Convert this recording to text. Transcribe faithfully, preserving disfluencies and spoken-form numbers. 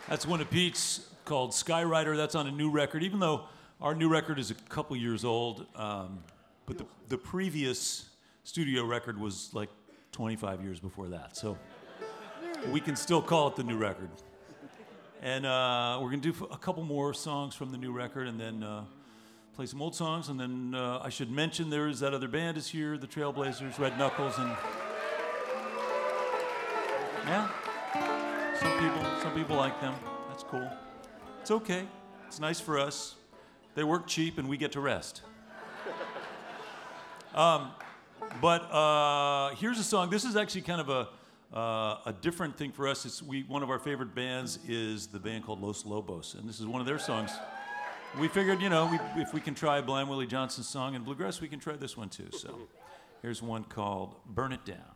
That's one of Pete's called Skyrider. That's on a new record, even though our new record is a couple years old. Um, but the, the previous studio record was like twenty-five years before that. So we can still call it the new record. And uh, we're going to do a couple more songs from the new record and then uh, play some old songs. And then uh, I should mention there is that other band is here, the Trailblazers, Red Knuckles. And yeah, some people, some people like them. That's cool. It's okay. It's nice for us. They work cheap and we get to rest. Um, but uh, here's a song. This is actually kind of a uh, a different thing for us. It's we one of our favorite bands is the band called Los Lobos, and this is one of their songs. We figured, you know, we, if we can try Blind Willie Johnson's song in bluegrass, we can try this one too. So here's one called "Burn It Down."